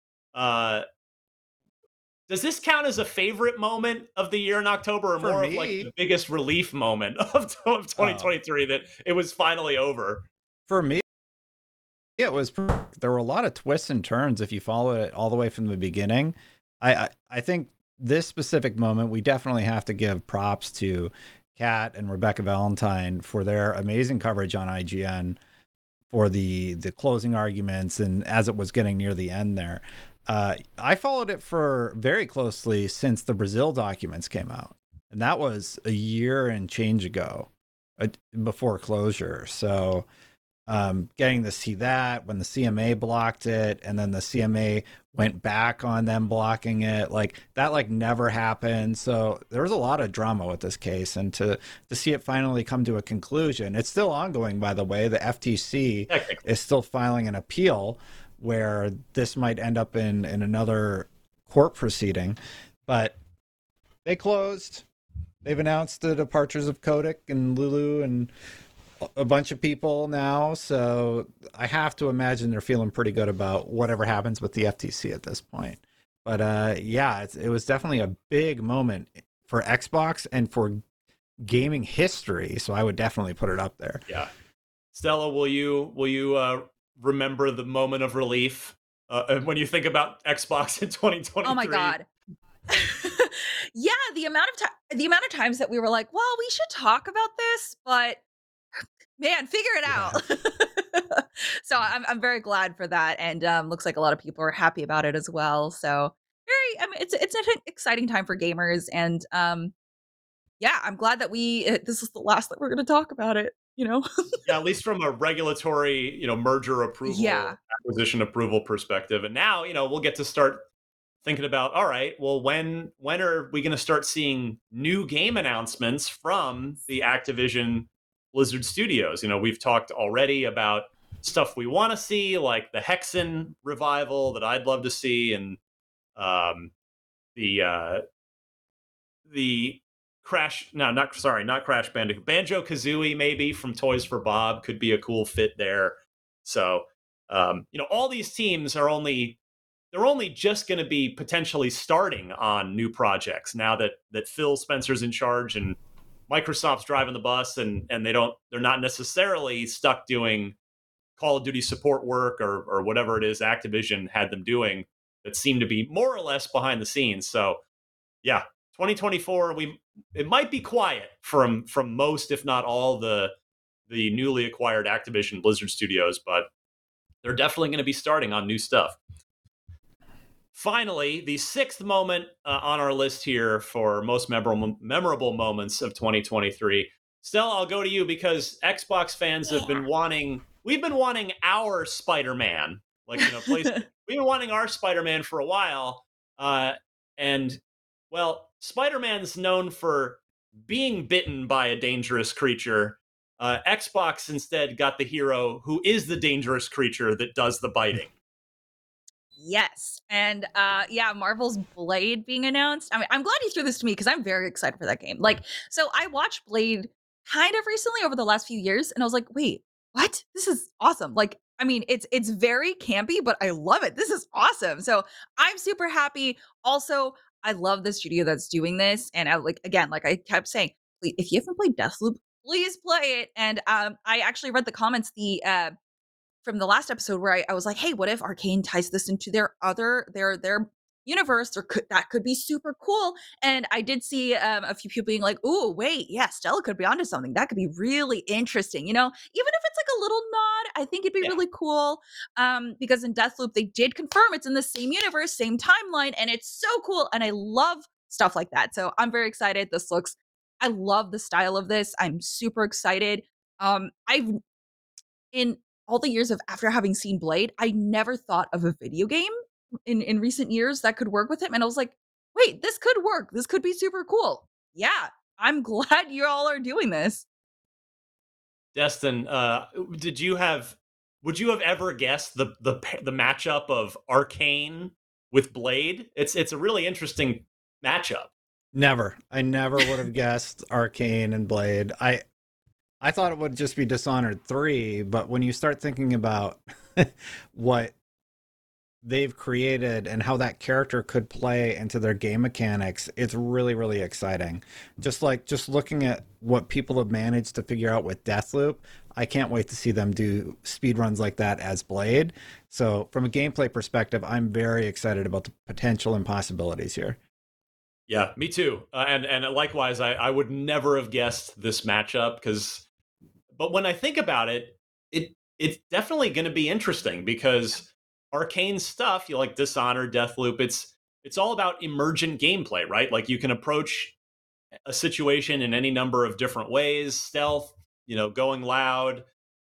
Does this count as a favorite moment of the year in October, or more of like the biggest relief moment of 2023 that it was finally over? For me, it was. There were a lot of twists and turns if you follow it all the way from the beginning. I think this specific moment, we definitely have to give props to Kat and Rebecca Valentine for their amazing coverage on IGN for the closing arguments, and as it was getting near the end there. I followed it for very closely since the Brazil documents came out, and that was a year and change ago, before closure. So getting to see that when the CMA blocked it, and then the CMA went back on them blocking it, that never happened. So there was a lot of drama with this case, and to see it finally come to a conclusion. It's still ongoing, by the way. The FTC is still filing an appeal where this might end up in another court proceeding, but they closed. They've announced the departures of Kotick and Lulu and a bunch of people now, so I have to imagine they're feeling pretty good about whatever happens with the FTC at this point. But it was definitely a big moment for Xbox and for gaming history, so I would definitely put it up there. Yeah. Stella, will you remember the moment of relief when you think about Xbox in 2023? Oh my God. Yeah, the amount of times that we were like, well, we should talk about this, but man, figure it out. So I'm very glad for that, and looks like a lot of people are happy about it as well. So it's an exciting time for gamers, and I'm glad that this is the last that we're going to talk about it. Yeah, at least from a regulatory, merger approval, acquisition approval perspective. And now, we'll get to start thinking about, all right, well, when are we going to start seeing new game announcements from the Activision Blizzard Studios? We've talked already about stuff we want to see, like the Hexen revival that I'd love to see, and the not Crash Bandicoot, Banjo-Kazooie maybe from Toys for Bob could be a cool fit there. So, all these teams they're only just going to be potentially starting on new projects now that Phil Spencer's in charge and Microsoft's driving the bus, and they're not necessarily stuck doing Call of Duty support work or whatever it is Activision had them doing that seemed to be more or less behind the scenes. So, yeah, 2024 it might be quiet from most, if not all, the newly acquired Activision Blizzard Studios, but they're definitely going to be starting on new stuff. Finally, the sixth moment on our list here for most memorable moments of 2023. Stella, I'll go to you because Xbox fans have been wanting. We've been wanting our Spider-Man. we've been wanting our Spider-Man for a while, and well, Spider-Man's known for being bitten by a dangerous creature. Xbox instead got the hero who is the dangerous creature that does the biting. Yes. And yeah, Marvel's Blade being announced. I mean, I'm glad you threw this to me because I'm very excited for that game. Like, so I watched Blade kind of recently over the last few years, and I was like, wait, what? This is awesome. Like, I mean, it's very campy, but I love it. This is awesome. So I'm super happy. Also, I love the studio that's doing this. And I like I kept saying, if you haven't played Deathloop, please play it. And I actually read the comments from the last episode where I was like, hey, what if Arcane ties this into their universe? Or that could be super cool. And I did see a few people being like, oh, wait, yeah, Stella could be onto something. That could be really interesting. You know, even if it's like a little nod, I think it'd be really cool. Because in Deathloop, they did confirm it's in the same universe, same timeline, and it's so cool. And I love stuff like that. So I'm very excited. I love the style of this. I'm super excited. In all the years of after having seen Blade, I never thought of a video game in recent years that could work with him. And I was like, wait, this could work. This could be super cool. Yeah, I'm glad you all are doing this. Destin, would you have ever guessed the matchup of Arcane with Blade? It's a really interesting matchup. Never. I never would have guessed Arcane and Blade. I thought it would just be Dishonored 3, but when you start thinking about what they've created and how that character could play into their game mechanics, it's really, really exciting. Just looking at what people have managed to figure out with Deathloop, I can't wait to see them do speedruns like that as Blade. So from a gameplay perspective, I'm very excited about the potential and possibilities here. Yeah, me too. And likewise, I would never have guessed this matchup but when I think about it, it's definitely going to be interesting because Arcane stuff, you like Dishonored, Deathloop, it's all about emergent gameplay, right? Like you can approach a situation in any number of different ways, stealth, going loud,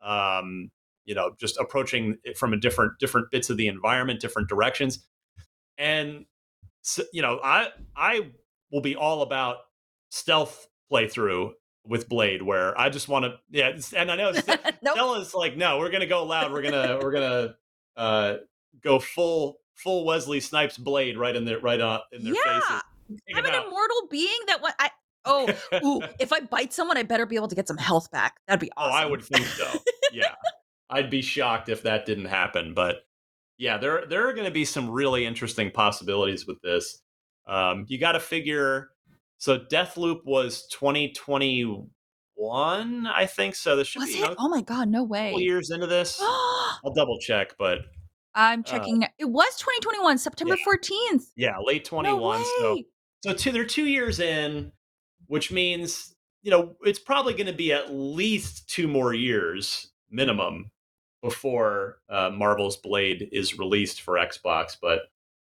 just approaching it from a different bits of the environment, different directions. And so, I will be all about stealth playthrough with Blade, where I just want to, and I know Stella's like, no, we're gonna go loud, we're gonna go full Wesley Snipes Blade right in their faces. I'm an immortal being that if I bite someone, I better be able to get some health back. That'd be awesome. Oh, I would think so. Yeah, I'd be shocked if that didn't happen. But yeah, there are going to be some really interesting possibilities with this. You got to figure. So Deathloop was 2021, I think. So this should was be. It? Oh my god, no way! 2 years into this, I'll double check, but I'm checking. It was 2021, September 14th. Yeah, late 21. No way. So they're 2 years in, which means it's probably going to be at least 2 more years minimum before Marvel's Blade is released for Xbox. But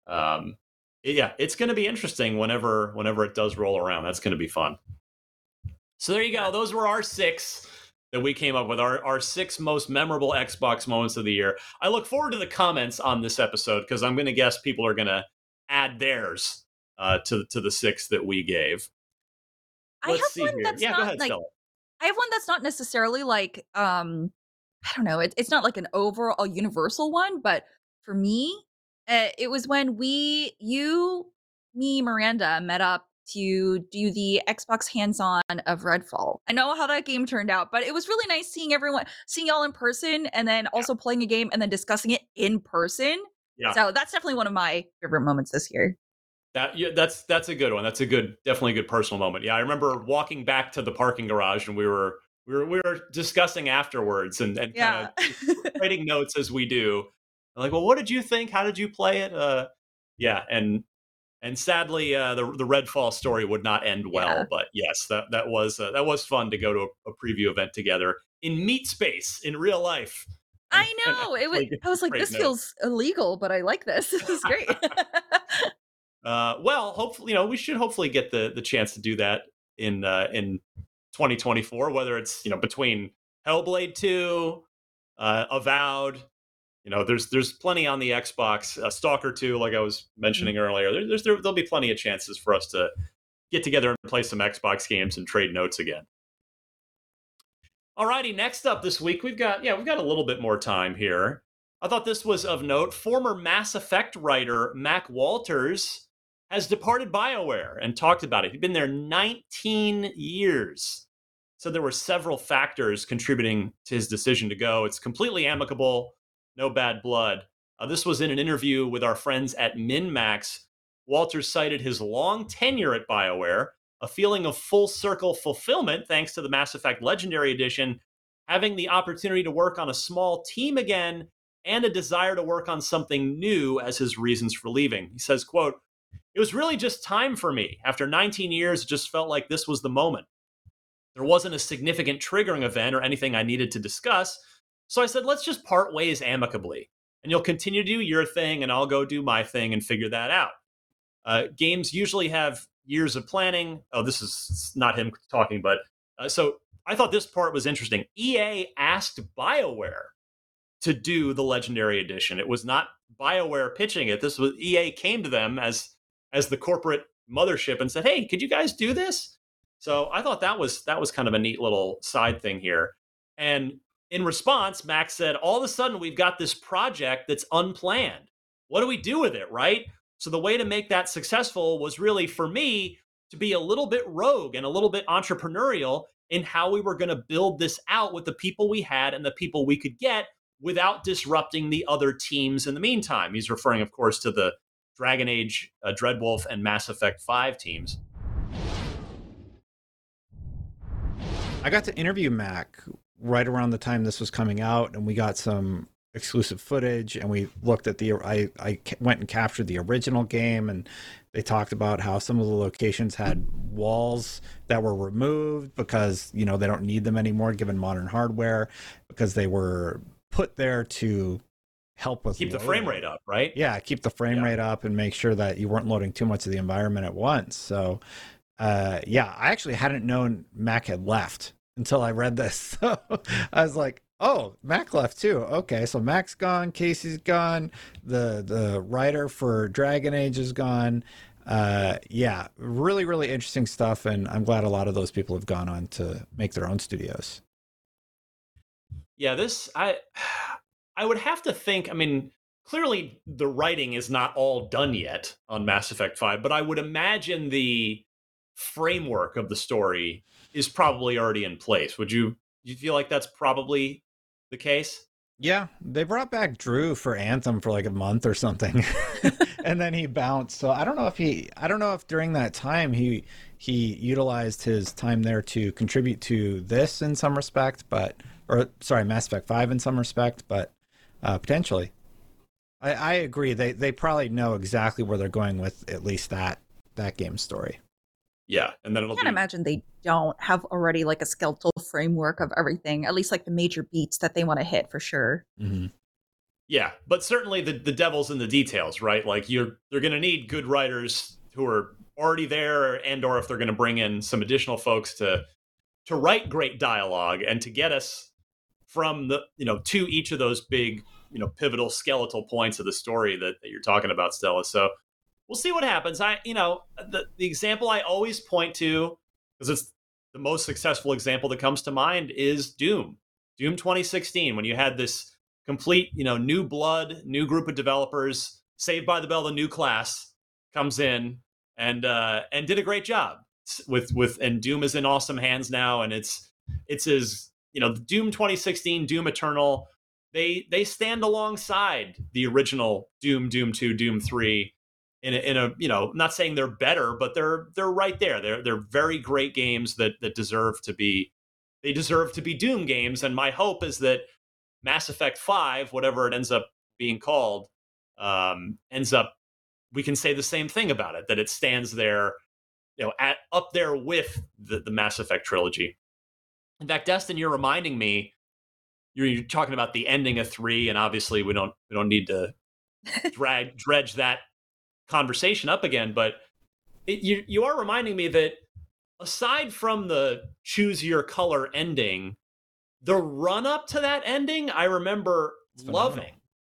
it's going to be interesting whenever it does roll around. That's going to be fun. So there you go. Those were our 6 that we came up with, our 6 most memorable Xbox moments of the year. I look forward to the comments on this episode because I'm going to guess people are going to add theirs to the 6 that we gave. Let's see here. Yeah, go ahead, Stella. I have one that's not necessarily like I don't know. It's not like an overall universal one, but for me, it was when Miranda met up to do the Xbox hands-on of Redfall. I know how that game turned out, but it was really nice seeing y'all in person, and then also playing a game and then discussing it in person. Yeah. So that's definitely one of my favorite moments this year. That's a good one. That's definitely a good personal moment. Yeah, I remember walking back to the parking garage and we were discussing afterwards and kind of writing notes as we do. I'm like, well, what did you think? How did you play it? And sadly, the Redfall story would not end well. But yes, that was fun to go to a preview event together in meat space in real life. I know I was like, this feels illegal, but I like this. This is great. Well, hopefully, we should hopefully get the chance to do that in 2024, whether it's between Hellblade 2, Avowed, there's plenty on the Xbox. Stalker 2, like I was mentioning earlier, there'll be plenty of chances for us to get together and play some Xbox games and trade notes again. Alrighty, next up this week, we've got a little bit more time here. I thought this was of note. Former Mass Effect writer Mac Walters has departed BioWare and talked about it. He'd been there 19 years. So there were several factors contributing to his decision to go. It's completely amicable. No bad blood. This was in an interview with our friends at MinMax. Walters cited his long tenure at BioWare, a feeling of full circle fulfillment thanks to the Mass Effect Legendary Edition, having the opportunity to work on a small team again, and a desire to work on something new as his reasons for leaving. He says, quote, "It was really just time for me. After 19 years, it just felt like this was the moment. There wasn't a significant triggering event or anything I needed to discuss. So I said, let's just part ways amicably. And you'll continue to do your thing, and I'll go do my thing and figure that out." Games usually have years of planning. Oh, this is not him talking, but so I thought this part was interesting. EA asked BioWare to do the Legendary Edition. It was not BioWare pitching it. This was EA came to them as the corporate mothership and said, "Hey, could you guys do this?" So I thought that was kind of a neat little side thing here. And in response, Max said, "All of a sudden, we've got this project that's unplanned. What do we do with it, right? So the way to make that successful was really, for me, to be a little bit rogue and a little bit entrepreneurial in how we were going to build this out with the people we had and the people we could get without disrupting the other teams in the meantime." He's referring, of course, to the Dragon Age, Dreadwolf, and Mass Effect 5 teams. I got to interview Mac right around the time this was coming out, and we got some exclusive footage, and we looked at I went and captured the original game, and they talked about how some of the locations had walls that were removed because, they don't need them anymore given modern hardware, because they were put there to help with keep the frame rate up, right? Yeah, keep the frame rate up and make sure that you weren't loading too much of the environment at once. So I actually hadn't known Mac had left until I read this. So I was like, oh, Mac left too. Okay, so Mac's gone, Casey's gone, the writer for Dragon Age is gone. Really, really interesting stuff, and I'm glad a lot of those people have gone on to make their own studios. Yeah, I would have to think, clearly the writing is not all done yet on Mass Effect 5, but I would imagine the framework of the story is probably already in place. Would you feel like that's probably the case? Yeah, they brought back Drew for Anthem for like a month or something, and then he bounced. So I don't know if during that time he utilized his time there to contribute to this in some respect, Mass Effect 5 in some respect, but potentially. I agree. They probably know exactly where they're going with at least that game story. Yeah, and then I can't imagine they don't have already like a skeletal framework of everything, at least like the major beats that they want to hit for sure. Mm-hmm. Yeah, but certainly the devil's in the details, right? Like they're going to need good writers who are already there, and or if they're going to bring in some additional folks to write great dialogue and to get us from to each of those big pivotal skeletal points of the story that you're talking about, Stella. So we'll see what happens. The example I always point to, because it's the most successful example that comes to mind, is Doom 2016, when you had this complete, new blood, new group of developers. Saved by the Bell, the new class comes in and did a great job with and Doom is in awesome hands now, and it's as Doom 2016, Doom Eternal, they stand alongside the original Doom 2, Doom 3 in a not saying they're better, but they're right there. They're very great games that deserve to be Doom games. And my hope is that Mass Effect 5, whatever it ends up being called, we can say the same thing about it, that it stands there, up there with the Mass Effect trilogy. In fact, Destin, you're reminding me, you're talking about the ending of 3, and obviously we don't need to dredge that conversation up again, but you are reminding me that aside from the choose your color ending, the run up to that ending I remember loving.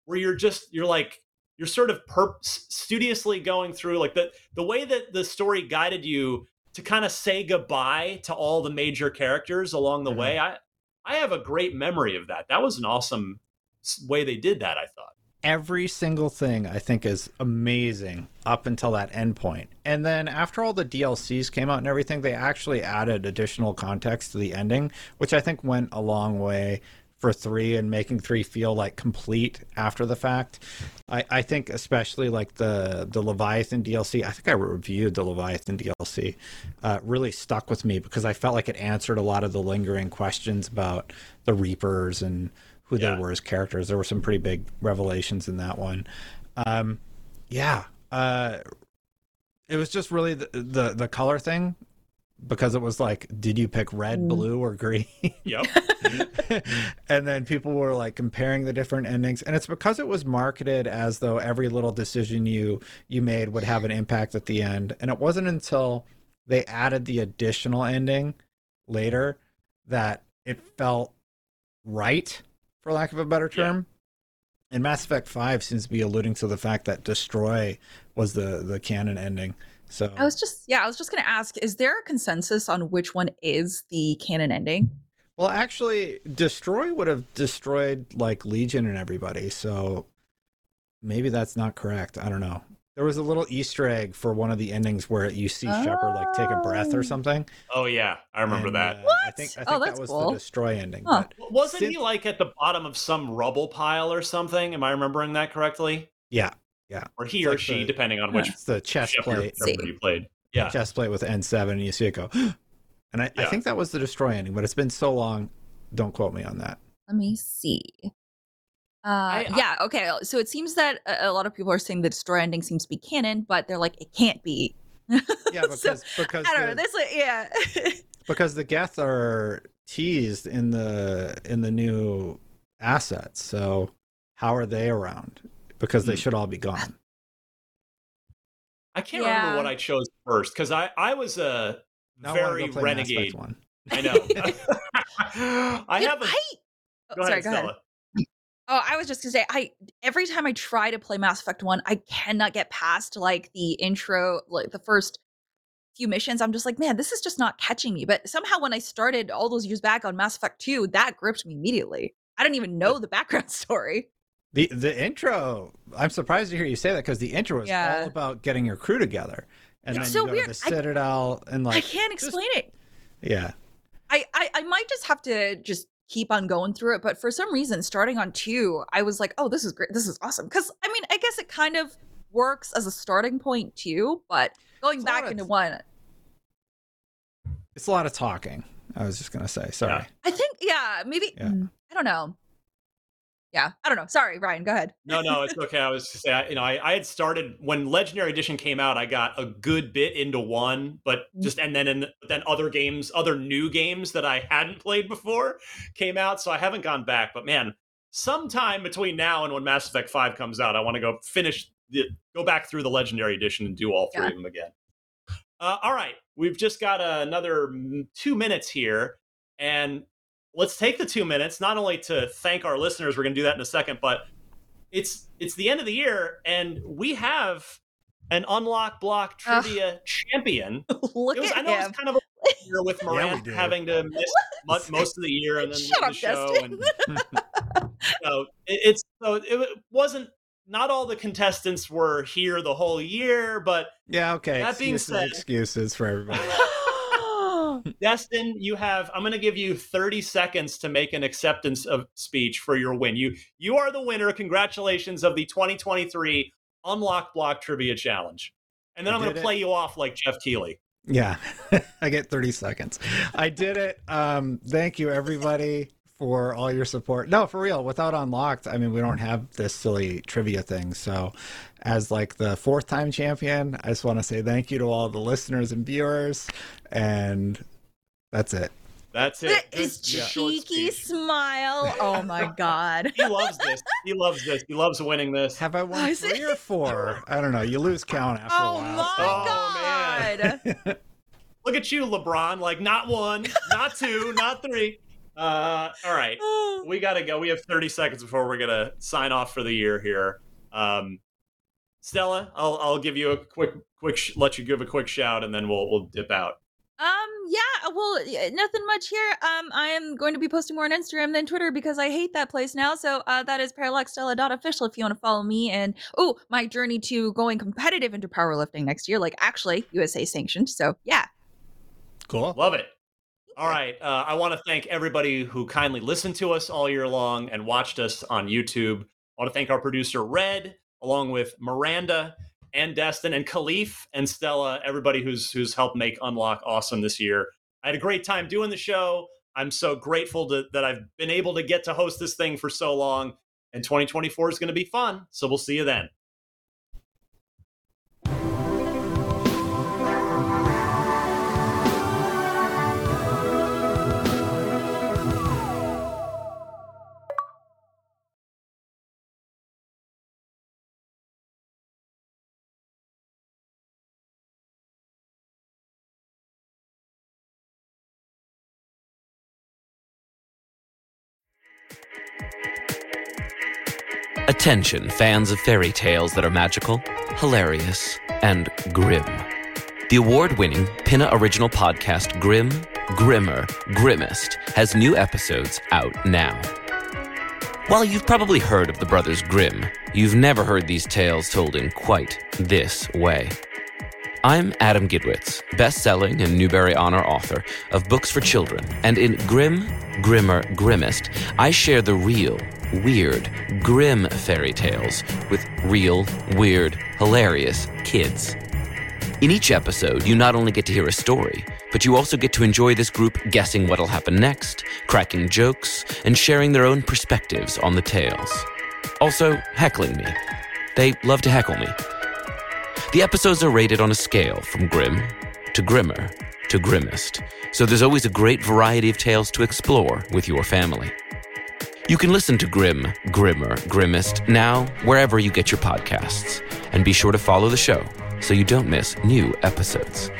where you're sort of studiously going through like the way that the story guided you to kind of say goodbye to all the major characters along the way. I have a great memory of that. That was an awesome way they did that, I thought. Every single thing I think is amazing up until that end point. And then after all the DLCs came out and everything, they actually added additional context to the ending, which I think went a long way for 3 and making 3 feel like complete after the fact. I think especially like the Leviathan DLC, I think I reviewed the Leviathan DLC, really stuck with me because I felt like it answered a lot of the lingering questions about the Reapers and who they were as characters. There were some pretty big revelations in that one. It was just really the color thing, because it was like, did you pick red, blue, or green? Yep. And then people were like comparing the different endings, and it's because it was marketed as though every little decision you made would have an impact at the end. And it wasn't until they added the additional ending later that it felt right, for lack of a better term. Yeah. And Mass Effect 5 seems to be alluding to the fact that Destroy was the canon ending. So I was just going to ask, is there a consensus on which one is the canon ending? Well, actually, Destroy would have destroyed like Legion and everybody, so maybe that's not correct. I don't know. There was a little Easter egg for one of the endings where you see Shepard like take a breath or something. Oh yeah, I remember that. What? I think that's that was cool. the Destroy ending. Huh. But wasn't he like at the bottom of some rubble pile or something? Am I remembering that correctly? Yeah. Or he or she, depending on which. It's the chest plate. You played. Yeah. Chest plate with N7, and you see it go. And I think that was the Destroy ending, but it's been so long. Don't quote me on that. Let me see. Okay. So it seems that a lot of people are saying the Destroy ending seems to be canon, but they're like, it can't be. Yeah, because I don't know. This, because the Geth are teased in the new assets. So how are they around? Because they should all be gone. I can't remember what I chose first, because I was a very renegade one. I know. Go ahead, Stella. Oh, I was just gonna say, every time I try to play Mass Effect 1, I cannot get past like the intro, like the first few missions. I'm just like, man, this is just not catching me. But somehow when I started all those years back on Mass Effect 2, that gripped me immediately. I didn't even know the background story. The intro, I'm surprised to hear you say that, because the intro is all about getting your crew together. And it's then so you go weird. to the Citadel and like, I can't explain it. Yeah. I might just have to just keep on going through it. But for some reason, starting on 2, I was like, oh, this is great. This is awesome. Because, I mean, I guess it kind of works as a starting point too. But going back into 1. It's a lot of talking. I was just going to say, sorry. Yeah. I think, maybe, I don't know. Yeah, I don't know. Sorry, Ryan, go ahead. No, it's okay. I was just saying, I had started when Legendary Edition came out. I got a good bit into 1, but then other new games that I hadn't played before came out, so I haven't gone back. But man, sometime between now and when Mass Effect 5 comes out, I want to go back through the Legendary Edition and do all 3 of them again. All right, we've just got another 2 minutes here, and let's take the 2 minutes, not only to thank our listeners, we're going to do that in a second, but it's the end of the year, and we have an Unlock Block Trivia champion. I know it was kind of a year with Moran having to miss most of the year and then the show. It wasn't. Not all the contestants were here the whole year, but that being said, excuses for everybody. Destin, I'm going to give you 30 seconds to make an acceptance of speech for your win. You are the winner. Congratulations of the 2023 Unlock Block Trivia Challenge. And then I'm going to play you off like Jeff Keighley. Yeah, I get 30 seconds. I did it. Thank you, everybody, for all your support. No, for real. Without Unlocked, I mean, we don't have this silly trivia thing. So as like the 4th-time champion, I just want to say thank you to all the listeners and viewers. And that's it. That's it. His cheeky smile. Oh my God. He loves this. He loves winning this. Have I won 3 or 4? I don't know. You lose count after a while. My God. Man. Look at you, LeBron. Like, not 1, not 2, not 3. All right. We got to go. We have 30 seconds before we're going to sign off for the year here. Stella, I'll give you a quick let you give a quick shout, and then we'll dip out. Nothing much here. I am going to be posting more on Instagram than Twitter because I hate that place now. So that is parallaxstella.official if you want to follow me and my journey to going competitive into powerlifting next year, like actually USA sanctioned. So yeah. Cool. Love it. All right. I want to thank everybody who kindly listened to us all year long and watched us on YouTube. I want to thank our producer Red, along with Miranda and Destin and Khalif and Stella, everybody who's helped make Unlock awesome this year. I had a great time doing the show. I'm so grateful that I've been able to get to host this thing for so long, and 2024 is going to be fun. So we'll see you then. Attention, fans of fairy tales that are magical, hilarious, and grim. The award-winning Pinna original podcast Grim, Grimmer, Grimmest has new episodes out now. While you've probably heard of the Brothers Grimm, you've never heard these tales told in quite this way. I'm Adam Gidwitz, best-selling and Newbery Honor author of books for children, and in Grim, Grimmer, Grimmest, I share the real, weird, grim fairy tales with real, weird, hilarious kids. In each episode, you not only get to hear a story, but you also get to enjoy this group guessing what'll happen next, cracking jokes, and sharing their own perspectives on the tales. Also, heckling me. They love to heckle me. The episodes are rated on a scale from grim to grimmer to grimmest, so there's always a great variety of tales to explore with your family. You can listen to Grim, Grimmer, Grimmest now wherever you get your podcasts, and be sure to follow the show so you don't miss new episodes.